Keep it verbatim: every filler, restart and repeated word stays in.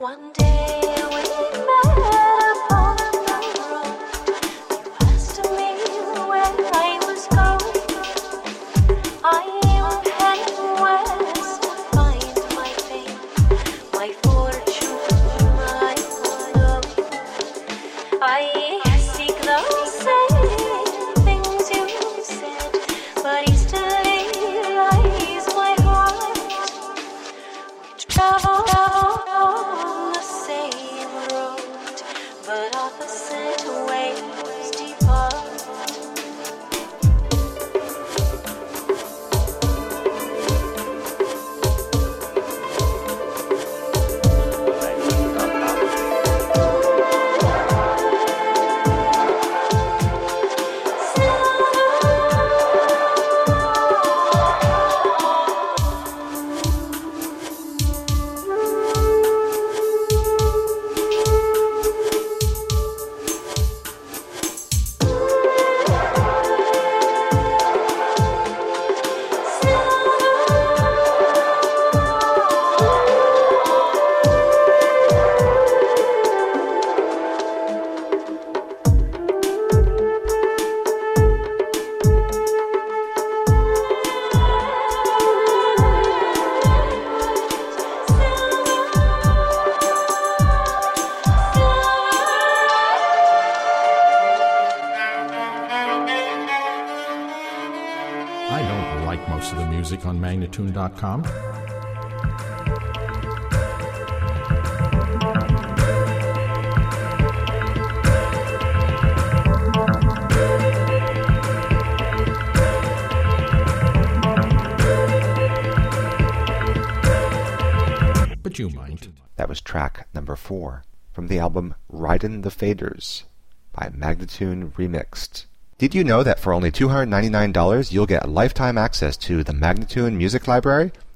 One day we met upon the road. You asked me where I was going. I am heading west to find my fame, my fortune, my love. I seek the same things you said, but easterly lies my heart. We travel on the same road, but opposite ways depart. I don't like most of the music on Magnatune dot com. But you might. That was track number four from the album Ridin' the Faders by Magnatune Remixed. Did you know that for only two hundred ninety-nine dollars you'll get lifetime access to the Magnatune Music Library,